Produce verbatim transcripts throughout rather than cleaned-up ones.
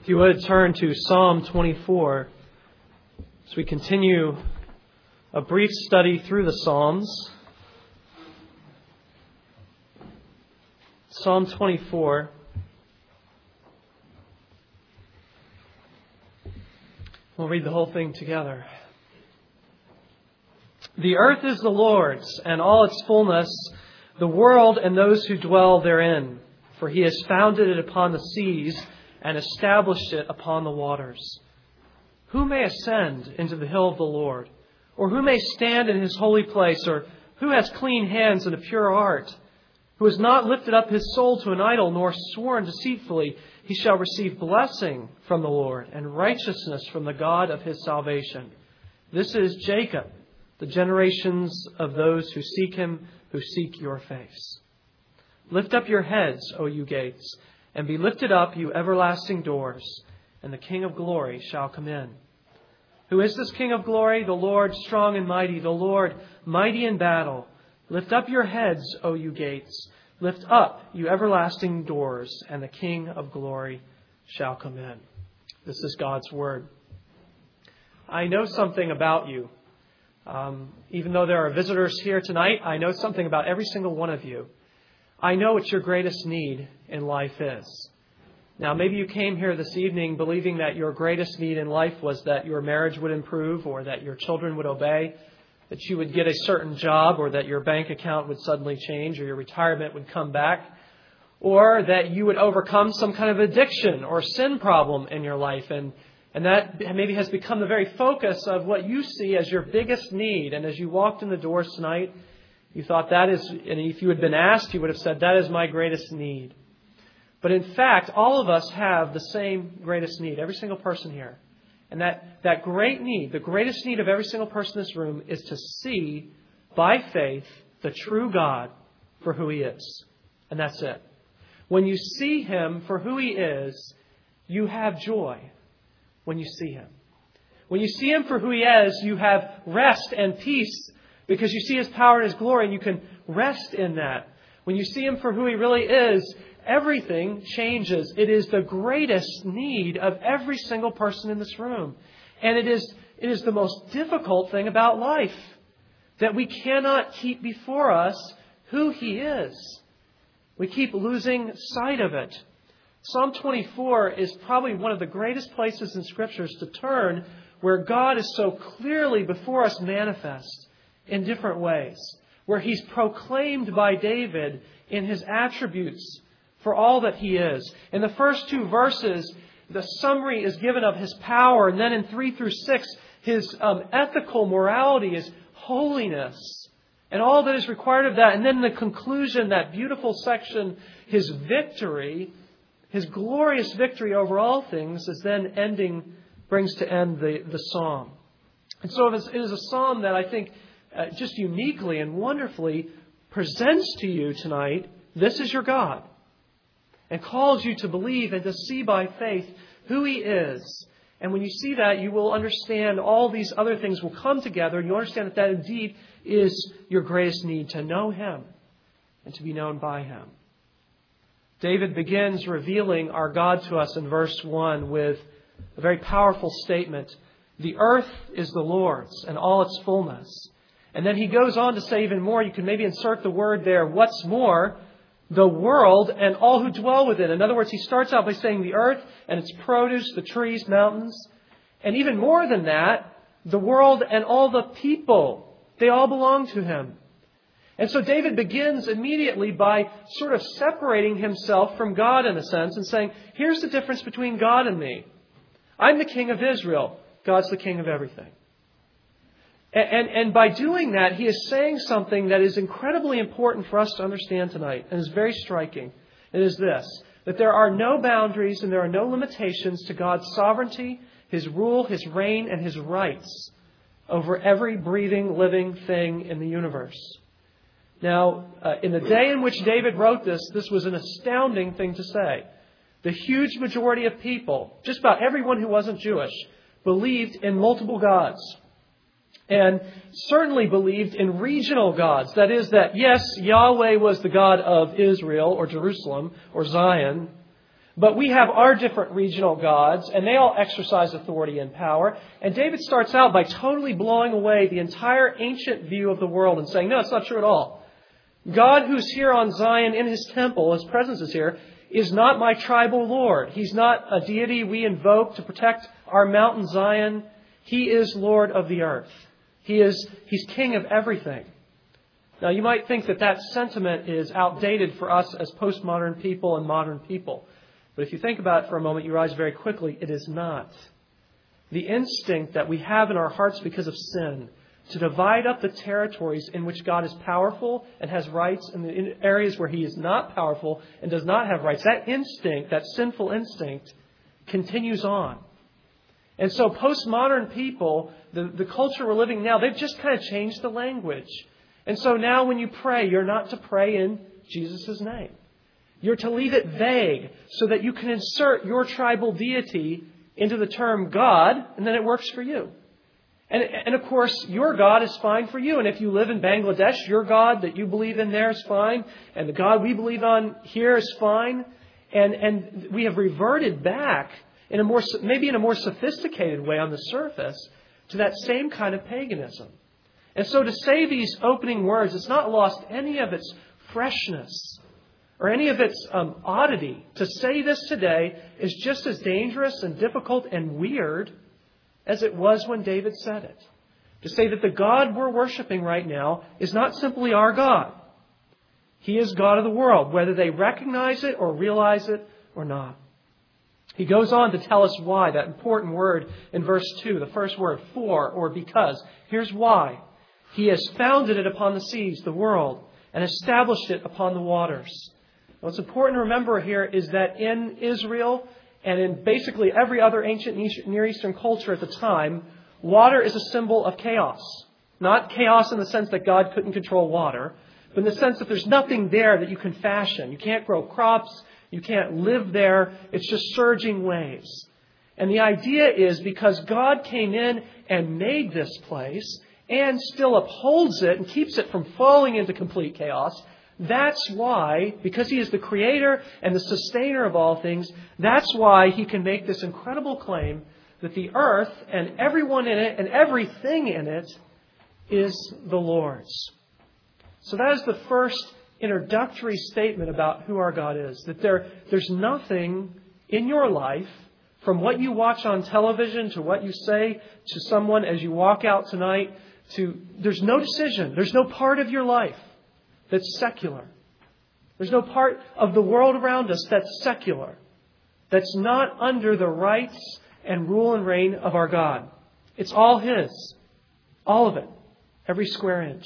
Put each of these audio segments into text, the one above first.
If you would turn to Psalm twenty-four as we continue a brief study through the Psalms. Psalm twenty-four. We'll read the whole thing together. The earth is the Lord's, and all its fullness, the world and those who dwell therein. For He has founded it upon the seas and established it upon the waters. Who may ascend into the hill of the Lord? Or who may stand in His holy place? Or who has clean hands and a pure heart? Who has not lifted up his soul to an idol, nor sworn deceitfully? He shall receive blessing from the Lord and righteousness from the God of his salvation. This is Jacob, the generations of those who seek Him, who seek your face. Lift up your heads, O you gates, and be lifted up, you everlasting doors, and the King of glory shall come in. Who is this King of glory? The Lord strong and mighty, the Lord mighty in battle. Lift up your heads, O you gates. Lift up, you everlasting doors, and the King of glory shall come in. This is God's word. I know something about you. Um, even though there are visitors here tonight, I know something about every single one of you. I know what your greatest need in life is. Now, maybe you came here this evening believing that your greatest need in life was that your marriage would improve, or that your children would obey, that you would get a certain job, or that your bank account would suddenly change, or your retirement would come back, or that you would overcome some kind of addiction or sin problem in your life. And, and that maybe has become the very focus of what you see as your biggest need. And as you walked in the doors tonight, you thought that is, and if you had been asked, you would have said, that is my greatest need. But in fact, all of us have the same greatest need, every single person here. And that, that great need, the greatest need of every single person in this room, is to see by faith the true God for who He is. And that's it. When you see Him for who He is, you have joy when you see Him. When you see Him for who He is, you have rest and peace, because you see His power and His glory, and you can rest in that. When you see Him for who He really is, everything changes. It is the greatest need of every single person in this room. And it is, it is the most difficult thing about life, that we cannot keep before us who He is. We keep losing sight of it. Psalm twenty-four is probably one of the greatest places in Scriptures to turn, where God is so clearly before us manifest in different ways, where He's proclaimed by David in His attributes for all that He is. In the first two verses, the summary is given of His power. And then in three through six, His um, ethical morality is holiness and all that is required of that. And then in the conclusion, that beautiful section, His victory, His glorious victory over all things, is then ending, brings to end the, the psalm. And so it is, it is a psalm that I think uh, just uniquely and wonderfully presents to you tonight, this is your God, and calls you to believe and to see by faith who He is. And when you see that, you will understand all these other things will come together, and you'll understand that that indeed is your greatest need, to know Him and to be known by Him. David begins revealing our God to us in verse one with a very powerful statement. The earth is the Lord's and all its fullness. And then he goes on to say even more. You can maybe insert the word there, what's more, the world and all who dwell within. In other words, he starts out by saying the earth and its produce, the trees, mountains. And even more than that, the world and all the people. They all belong to Him. And so David begins immediately by sort of separating himself from God in a sense and saying, here's the difference between God and me. I'm the king of Israel. God's the king of everything. And, and, and by doing that, he is saying something that is incredibly important for us to understand tonight, and is very striking. It is this, that there are no boundaries and there are no limitations to God's sovereignty, His rule, His reign, and His rights over every breathing, living thing in the universe. Now, uh, in the day in which David wrote this, this was an astounding thing to say. The huge majority of people, just about everyone who wasn't Jewish, believed in multiple gods. And certainly believed in regional gods. That is that, yes, Yahweh was the God of Israel or Jerusalem or Zion, But we have our different regional gods, and they all exercise authority and power. And David starts out by totally blowing away the entire ancient view of the world and saying, no, it's not true at all. God who's here on Zion in his temple, his presence is here, is not my tribal Lord. He's not a deity we invoke to protect our mountain Zion. He is Lord of the earth. He is, he's king of everything. Now, you might think that that sentiment is outdated for us as postmodern people and modern people. But if you think about it for a moment, you realize very quickly it is not. The instinct that we have in our hearts because of sin to divide up the territories in which God is powerful and has rights and the areas where he is not powerful and does not have rights, that instinct, that sinful instinct, continues on. And so postmodern people, the, the culture we're living now, they've just kind of changed the language. And so now when you pray, you're not to pray in Jesus' name. You're to leave it vague so that you can insert your tribal deity into the term God, and then it works for you. And, and of course, your God is fine for you. And if you live in Bangladesh, your God that you believe in there is fine. And the God we believe on here is fine. And, and we have reverted back in a more, maybe in a more sophisticated way on the surface to that same kind of paganism. And so to say these opening words, it's not lost any of its freshness or any of its um, oddity. To say this today is just as dangerous and difficult and weird as it was when David said it. To say that the God we're worshiping right now is not simply our God. He is God of the world, whether they recognize it or realize it or not. He goes on to tell us why, that important word in verse two, the first word, for or because. Here's why. He has founded it upon the seas, the world, and established it upon the waters. What's important to remember here is that in Israel and in basically every other ancient Near Eastern culture at the time, water is a symbol of chaos. Not chaos in the sense that God couldn't control water, but in the sense that there's nothing there that you can fashion. You can't grow crops. You can't live there. It's just surging waves. And the idea is because God came in and made this place and still upholds it and keeps it from falling into complete chaos, that's why, because he is the creator and the sustainer of all things, that's why he can make this incredible claim that the earth and everyone in it and everything in it is the Lord's. So that is the first introductory statement about who our God is. That there, there's nothing in your life, from what you watch on television to what you say to someone as you walk out tonight, to there's no decision, there's no part of your life that's secular. There's no part of the world around us that's secular, that's not under the rights and rule and reign of our God. It's all His. All of it. Every square inch.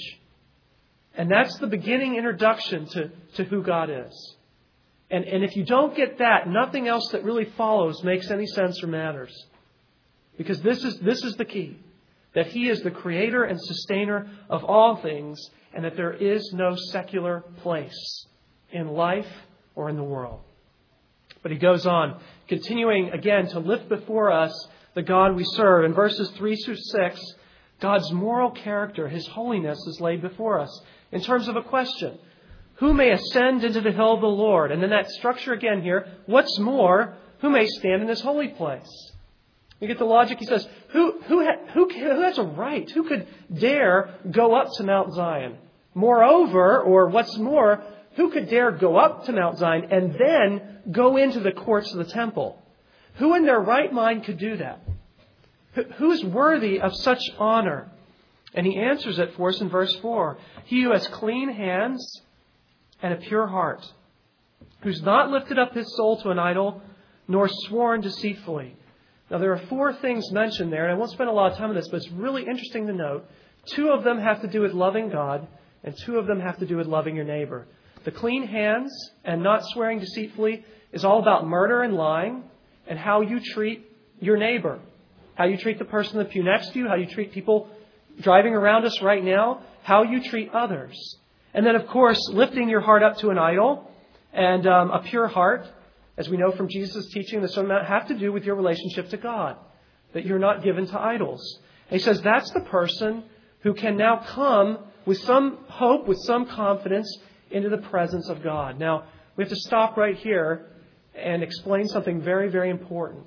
And that's the beginning introduction to, to who God is. And, and if you don't get that, nothing else that really follows makes any sense or matters. Because this is, this is the key. That He is the creator and sustainer of all things, and that there is no secular place in life or in the world. But he goes on, continuing again to lift before us the God we serve. In verses three through six, God's moral character, His holiness is laid before us in terms of a question. Who may ascend into the hill of the Lord? And then that structure again here. What's more, who may stand in His holy place? You get the logic. He says, who, who, ha, who, who has a right? Who could dare go up to Mount Zion? Moreover, or what's more, who could dare go up to Mount Zion and then go into the courts of the temple? Who in their right mind could do that? Who's worthy of such honor? And he answers it for us in verse four. He who has clean hands and a pure heart, who's not lifted up his soul to an idol, nor sworn deceitfully. Now, there are four things mentioned there, and I won't spend a lot of time on this, but it's really interesting to note. Two of them have to do with loving God, and two of them have to do with loving your neighbor. The clean hands and not swearing deceitfully is all about murder and lying and how you treat your neighbor, how you treat the person in the pew next to you, how you treat people driving around us right now, how you treat others. And then, of course, lifting your heart up to an idol and um, a pure heart, as we know from Jesus' teaching, this does not have to do with your relationship to God, that you're not given to idols. And he says that's the person who can now come with some hope, with some confidence, into the presence of God. Now, we have to stop right here and explain something very, very important.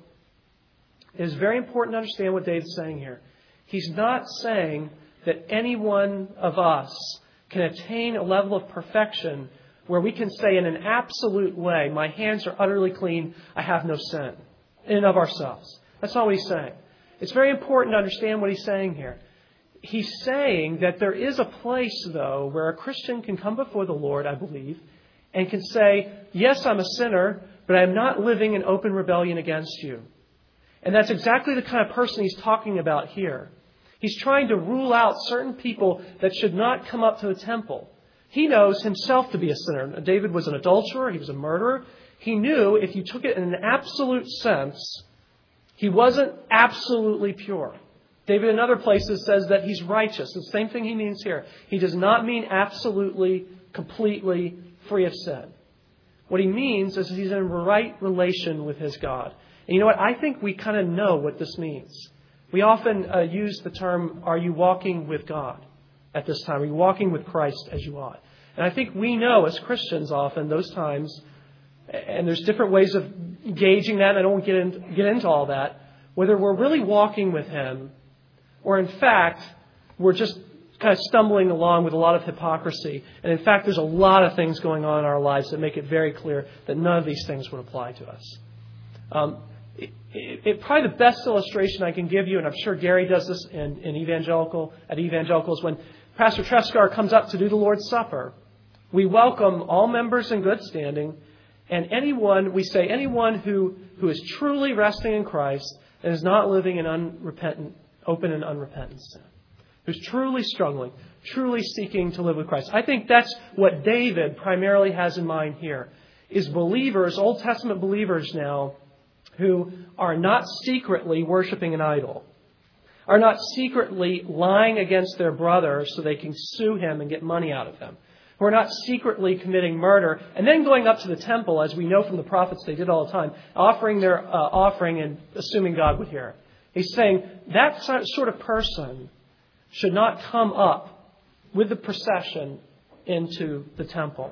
It is very important to understand what David's saying here. He's not saying that any one of us can attain a level of perfection where we can say in an absolute way, my hands are utterly clean, I have no sin in and of ourselves. That's not what he's saying. It's very important to understand what he's saying here. He's saying that there is a place, though, where a Christian can come before the Lord, I believe, and can say, yes, I'm a sinner, but I'm not living in open rebellion against you. And that's exactly the kind of person he's talking about here. He's trying to rule out certain people that should not come up to the temple. He knows himself to be a sinner. David was an adulterer. He was a murderer. He knew if you took it in an absolute sense, he wasn't absolutely pure. David in other places says that he's righteous. The same thing he means here. He does not mean absolutely, completely free of sin. What he means is he's in right relation with his God. And you know what? I think we kind of know what this means. We often uh, use the term, are you walking with God at this time? Are you walking with Christ as you ought? And I think we know as Christians often those times, and there's different ways of gauging that, and I don't want to get, in, get into all that, whether we're really walking with Him or in fact we're just kind of stumbling along with a lot of hypocrisy. And in fact, there's a lot of things going on in our lives that make it very clear that none of these things would apply to us. Um, it, it, it, probably the best illustration I can give you, and I'm sure Gary does this in, in evangelical at evangelicals, when Pastor Trescar comes up to do the Lord's Supper, we welcome all members in good standing, and anyone, we say anyone who, who is truly resting in Christ and is not living in unrepentant, open and unrepentant sin, who's truly struggling, truly seeking to live with Christ. I think that's what David primarily has in mind here, is believers, Old Testament believers now, who are not secretly worshiping an idol, are not secretly lying against their brother so they can sue him and get money out of him, who are not secretly committing murder and then going up to the temple, as we know from the prophets they did all the time, offering their uh, offering and assuming God would hear it. He's saying that sort of person should not come up with the procession into the temple.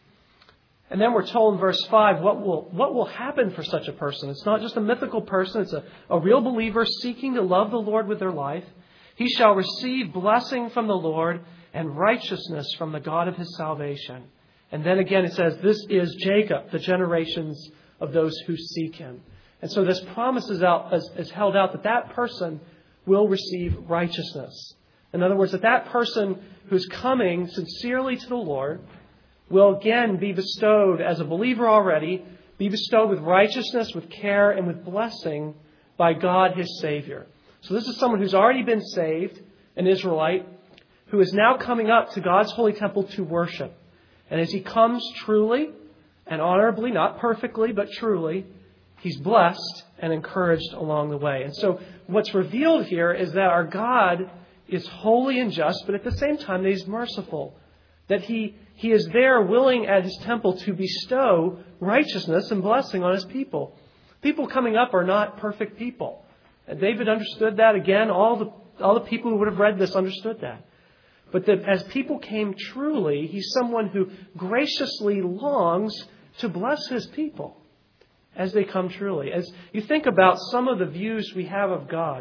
And then we're told in verse five what will what will happen for such a person. It's not just a mythical person. It's a, a real believer seeking to love the Lord with their life. He shall receive blessing from the Lord and righteousness from the God of his salvation. And then again it says, this is Jacob, the generations of those who seek him. And so this promise is, out, is, is held out that that person will receive righteousness. In other words, that that person who's coming sincerely to the Lord will again be bestowed, as a believer already, be bestowed with righteousness, with care, and with blessing by God, his Savior. So this is someone who's already been saved, an Israelite, who is now coming up to God's holy temple to worship. And as he comes truly and honorably, not perfectly, but truly, he's blessed and encouraged along the way. And so what's revealed here is that our God is holy and just, but at the same time that he's merciful. That he, he is there willing at his temple to bestow righteousness and blessing on his people. People coming up are not perfect people. And David understood that. Again, all the, all the people who would have read this understood that. But that as people came truly, he's someone who graciously longs to bless his people as they come truly. As you think about some of the views we have of God,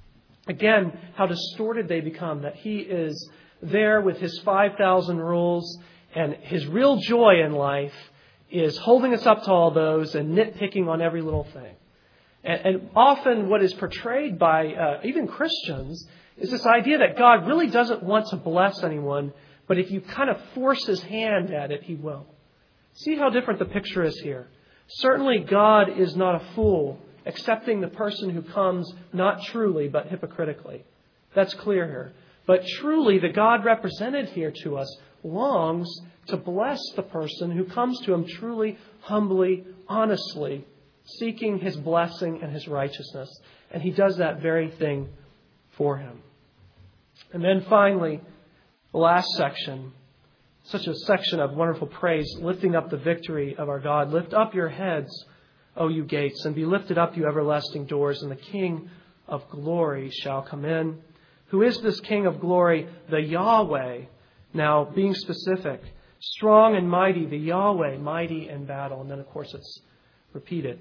again, how distorted they become, that he is there with his five thousand rules, and his real joy in life is holding us up to all those and nitpicking on every little thing. And, and often what is portrayed by uh, even Christians is this idea that God really doesn't want to bless anyone, but if you kind of force his hand at it, he will. See how different the picture is here. Certainly God is not a fool, accepting the person who comes not truly but hypocritically. That's clear here. But truly the God represented here to us longs to bless the person who comes to him truly, humbly, honestly, seeking his blessing and his righteousness. And he does that very thing for him. And then finally, the last section, such a section of wonderful praise, lifting up the victory of our God. Lift up your heads, O you gates, and be lifted up, you everlasting doors, and the King of glory shall come in. Who is this King of glory? The Yahweh. Now, being specific, strong and mighty, the Yahweh, mighty in battle. And then, of course, it's repeated.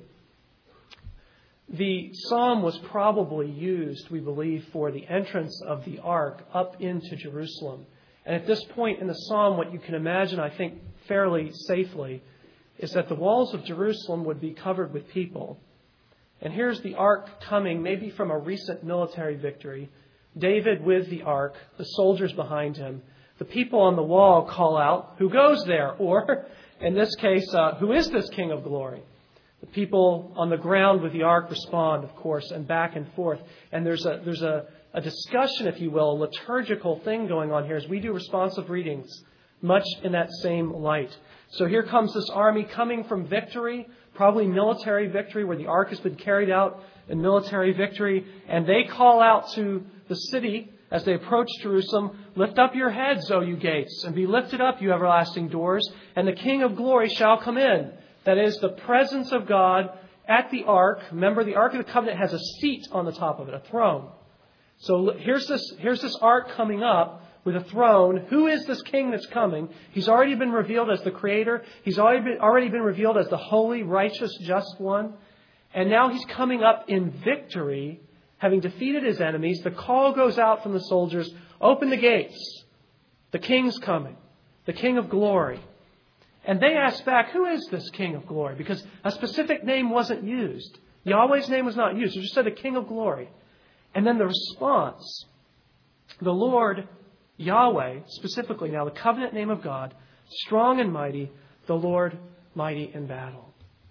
The psalm was probably used, we believe, for the entrance of the ark up into Jerusalem. And at this point in the psalm, what you can imagine, I think, fairly safely, is that the walls of Jerusalem would be covered with people. And here's the ark coming, maybe from a recent military victory. David with the ark, the soldiers behind him. The people on the wall call out, "Who goes there?" Or, in this case, uh, "Who is this King of Glory?" The people on the ground with the ark respond, of course, and back and forth. And there's a there's a, a discussion, if you will, a liturgical thing going on here as we do responsive readings, much in that same light. So here comes this army coming from victory, probably military victory, where the ark has been carried out in military victory. And they call out to the city as they approach Jerusalem, "Lift up your heads, O you gates, and be lifted up, you everlasting doors, and the King of Glory shall come in." That is, the presence of God at the ark. Remember, the Ark of the Covenant has a seat on the top of it, a throne. So here's this, here's this ark coming up with a throne. Who is this king that's coming? He's already been revealed as the Creator. He's already been, already been revealed as the holy, righteous, just one. And now he's coming up in victory, having defeated his enemies. The call goes out from the soldiers, "Open the gates. The king's coming, the King of Glory." And they ask back, "Who is this King of Glory?" Because a specific name wasn't used. Yahweh's name was not used. It just said the King of Glory. And then the response, "The Lord, Yahweh," specifically now the covenant name of God, "strong and mighty, the Lord mighty in battle."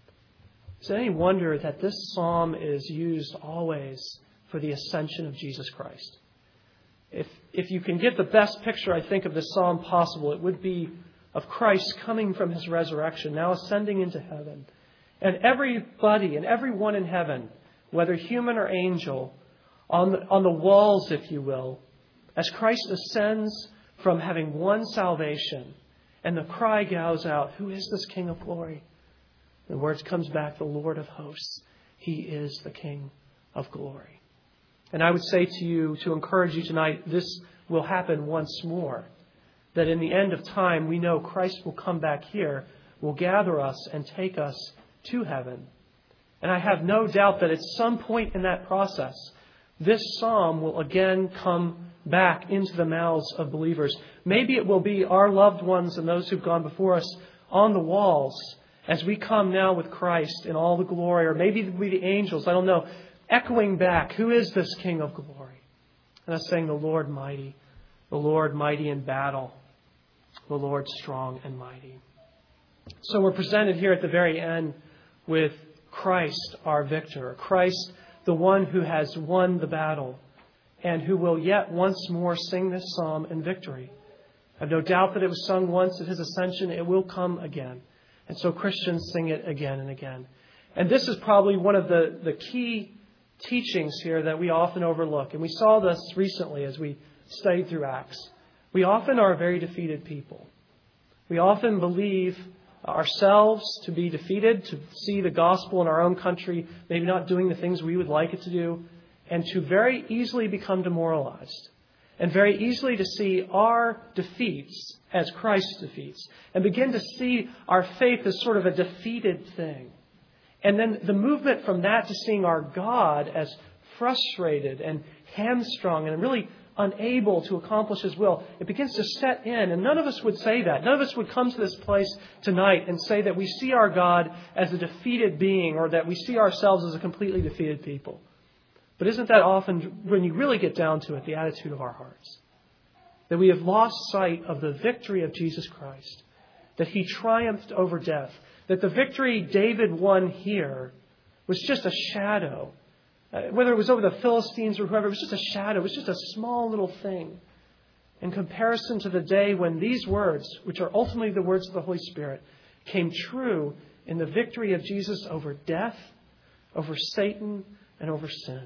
Is it any wonder that this psalm is used always for the ascension of Jesus Christ? If, if you can get the best picture, I think, of this psalm possible, it would be of Christ coming from his resurrection, now ascending into heaven. And everybody and everyone in heaven, whether human or angel, on the, on the walls, if you will, as Christ ascends from having won salvation, and the cry goes out, "Who is this King of Glory?" The words comes back, "The Lord of hosts. He is the King of Glory." And I would say to you, to encourage you tonight, this will happen once more. That in the end of time, we know Christ will come back here, will gather us and take us to heaven. And I have no doubt that at some point in that process, this psalm will again come back into the mouths of believers. Maybe it will be our loved ones and those who've gone before us on the walls as we come now with Christ in all the glory. Or maybe it will be the angels, I don't know, echoing back, "Who is this King of Glory?" And us saying, "The Lord mighty, the Lord mighty in battle, the Lord strong and mighty." So we're presented here at the very end with Christ, our victor. Christ, the one who has won the battle and who will yet once more sing this psalm in victory. I have no doubt that it was sung once at his ascension. It will come again. And so Christians sing it again and again. And this is probably one of the, the key teachings here that we often overlook. And we saw this recently as we studied through Acts. We often are a very defeated people. We often believe ourselves to be defeated, to see the gospel in our own country maybe not doing the things we would like it to do, and to very easily become demoralized, and very easily to see our defeats as Christ's defeats, and begin to see our faith as sort of a defeated thing. And then the movement from that to seeing our God as frustrated and hamstrung and really unable to accomplish his will, it begins to set in. And none of us would say that. None of us would come to this place tonight and say that we see our God as a defeated being or that we see ourselves as a completely defeated people. But isn't that often, when you really get down to it, the attitude of our hearts? That we have lost sight of the victory of Jesus Christ, that he triumphed over death, that the victory David won here was just a shadow. Uh, whether it was over the Philistines or whoever, it was just a shadow. It was just a small little thing in comparison to the day when these words, which are ultimately the words of the Holy Spirit, came true in the victory of Jesus over death, over Satan, and over sin.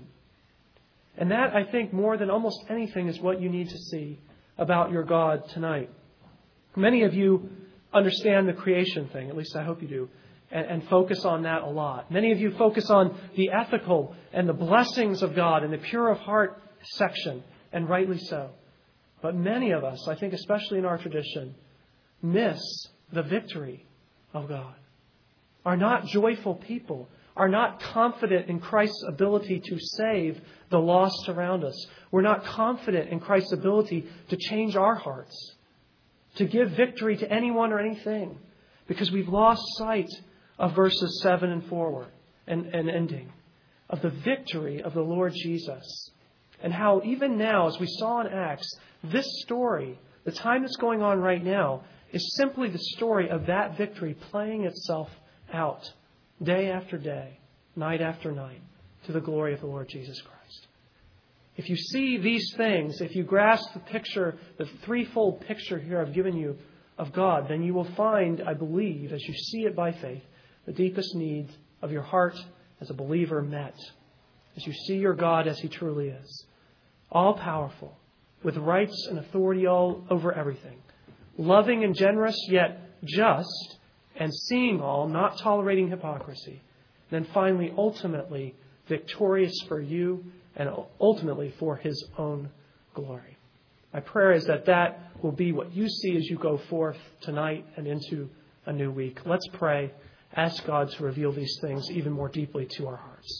And that, I think, more than almost anything, is what you need to see about your God tonight. Many of you understand the creation thing, at least I hope you do, and, and focus on that a lot. Many of you focus on the ethical and the blessings of God in the pure of heart section, and rightly so. But many of us, I think especially in our tradition, miss the victory of God. are not joyful people, are not confident in Christ's ability to save the lost around us. We're not confident in Christ's ability to change our hearts, to give victory to anyone or anything, because we've lost sight of verses seven and forward and, and ending, of the victory of the Lord Jesus. And how even now, as we saw in Acts, this story, the time that's going on right now, is simply the story of that victory playing itself out day after day, night after night, to the glory of the Lord Jesus Christ. If you see these things, if you grasp the picture, the threefold picture here I've given you of God, then you will find, I believe, as you see it by faith, the deepest needs of your heart as a believer met. As you see your God as He truly is. All-powerful, with rights and authority all over everything. Loving and generous, yet just, and seeing all, not tolerating hypocrisy. Then finally, ultimately, victorious for you and ultimately for His own glory. My prayer is that that will be what you see as you go forth tonight and into a new week. Let's pray. Ask God to reveal these things even more deeply to our hearts.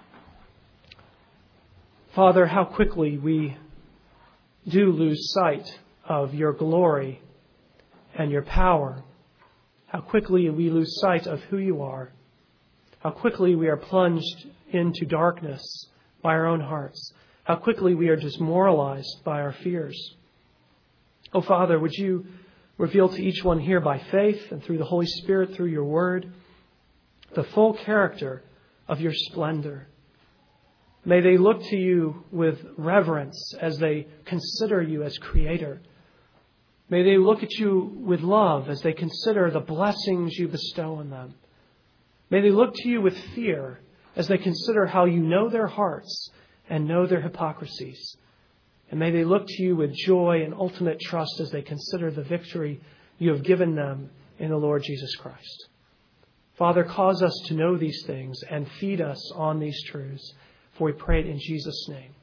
Father, how quickly we do lose sight of your glory and your power. How quickly we lose sight of who you are. How quickly we are plunged into darkness by our own hearts. How quickly we are demoralized by our fears. Oh, Father, would you reveal to each one here by faith and through the Holy Spirit, through your word, the full character of your splendor. May they look to you with reverence as they consider you as Creator. May they look at you with love as they consider the blessings you bestow on them. May they look to you with fear as they consider how you know their hearts and know their hypocrisies. And may they look to you with joy and ultimate trust as they consider the victory you have given them in the Lord Jesus Christ. Father, cause us to know these things and feed us on these truths. For we pray it in Jesus' name.